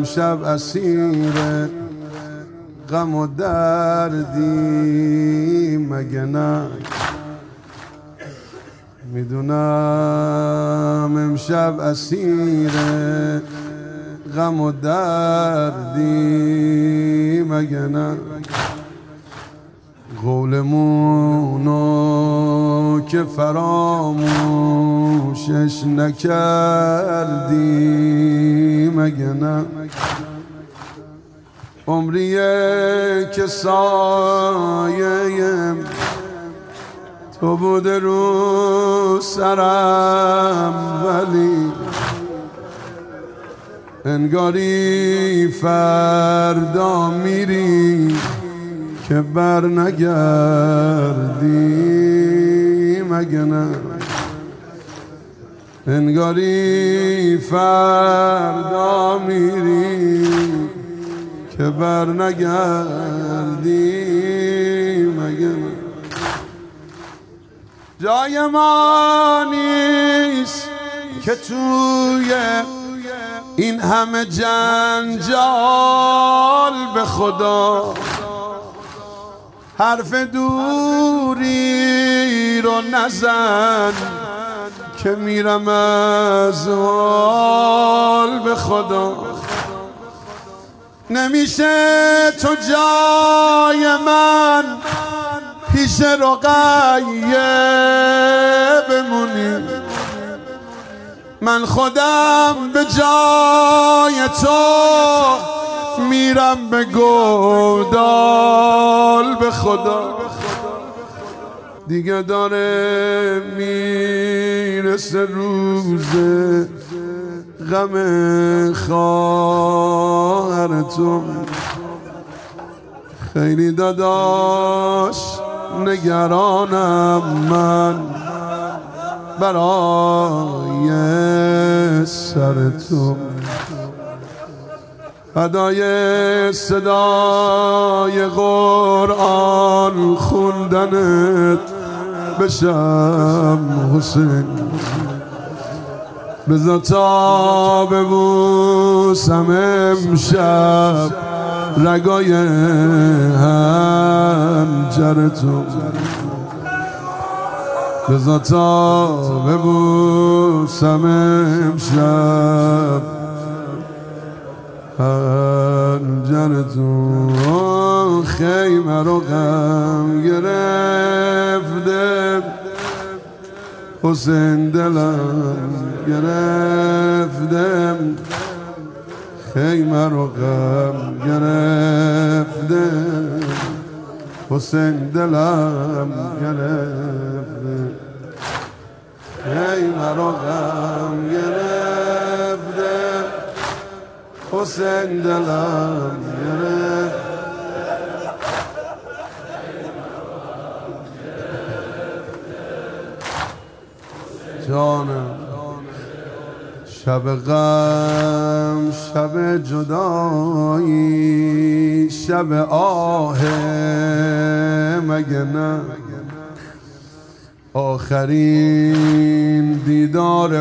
امشب اسیر غم و دردی مگه نه؟ میدونم امشب اسیر غم و دردی مگه نه؟ قولمونو که فراموشش نکردی مگه نه؟ عمریه که سایه تو بوده رو سرم، ولی انگاری فردا میری که بر نگردی مگه نه؟ انگاری فردا میری که بر نگردی مگه نه؟ جای ما نیست که توی این همه جنجال به خدا حرف دوری رو نزن که میرم از حال به خدا. نمیشه تو جای من پیش رقیه بمونی، من خودم به جای تو میرم به گودال به خدا. دیگه داره میرسه روز غم خواهر تو، خیلی داداش نگرانم من برای سر تو. فدای صدای قرآن خوندنت بشم حسین، بذار تا ببوسم امشب رگای حنجر تو، بذار تا ببوسم امشب حنجر تو. خیمه رو غم گرفته حسین، دلم گرفته خیمه رو غم گرفته حسین، دلم گرفته خیمه رو غم گرفته حسین، دلم گرفته جانم. شب غم، شب جدایی، شب آه مگه نه؟ آخرین دیدار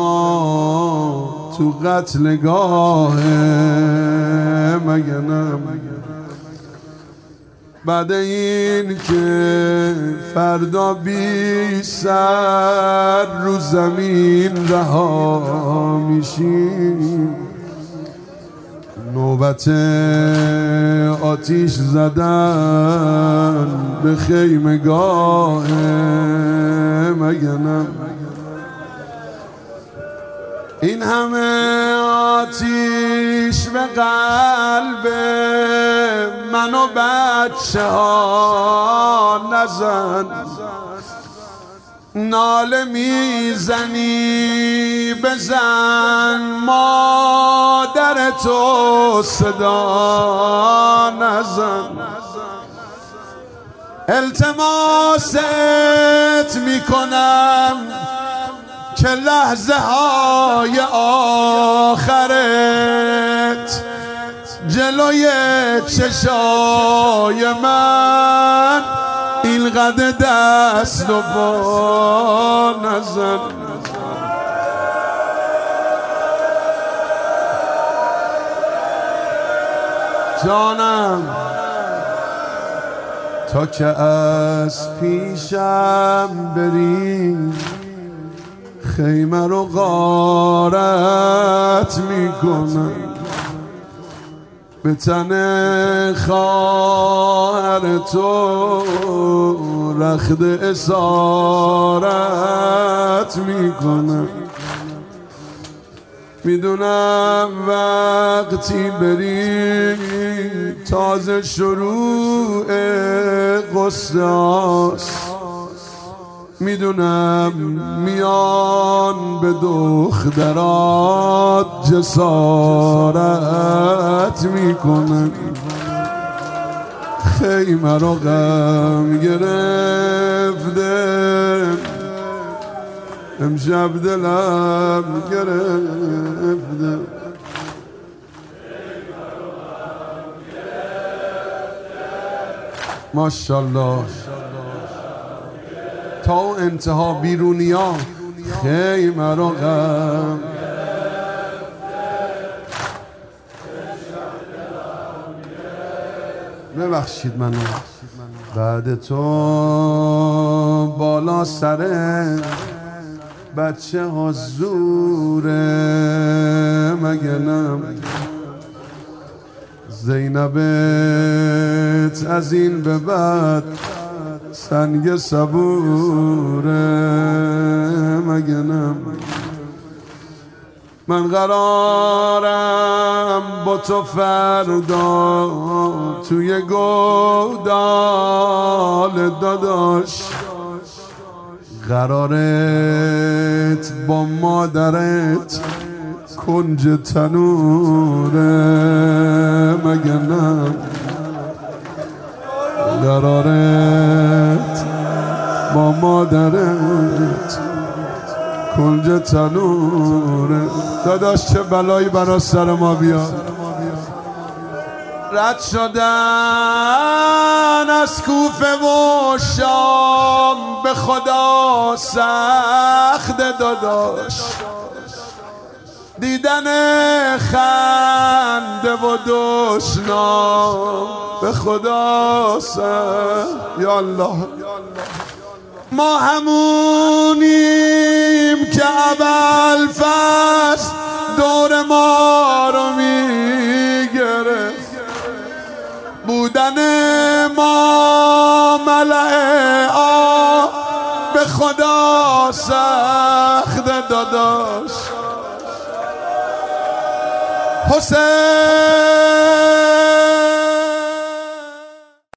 ما تو قتلگاه مگه نه؟ بعد این که فردا بی سر رو زمین رها میشیم، نوبت آتیش زدن به خیمگاه مگه نه؟ این همه آتیش به قلب من و بچه ها نزن، ناله میزنی بزن مادر تو صدا نزن. التماست میکنم که لحظه های آخرت جلوی چشای من اینقدر دست و پا نزن. جانم تا که از پیشم بری خیمه رو غارت میکنم به تن خواهر تو رخت اسارت میکنم میدونم وقتی بری تازه شروع قصه هاست میدونم میان به دخترات جسارت میکنن خیمه رو غم گرفته امشب دلم گرفته ماشاءالله تا انتها بیرونیا خیمه رو غم ببخشید منو بعد تو بالا سره بچه ها زوره مگه نم زینبت از این به بعد سنگ صبوره مگه نم من قرارم با تو فردا توی گودال داداش قرارت با مادرت کنج تنوره مگه نه قرارت با مادرت کنج تنوره داداش چه بلایی برا سر ما بیاد رد شدن از کوفه و شام به خدا سخت داداش دیدن خنده و دشنام به خدا سخت یا الله ما همونیم که اول فصل دور ما رو میگرفت بودن ما ملأ به خدا سخت داداش حسین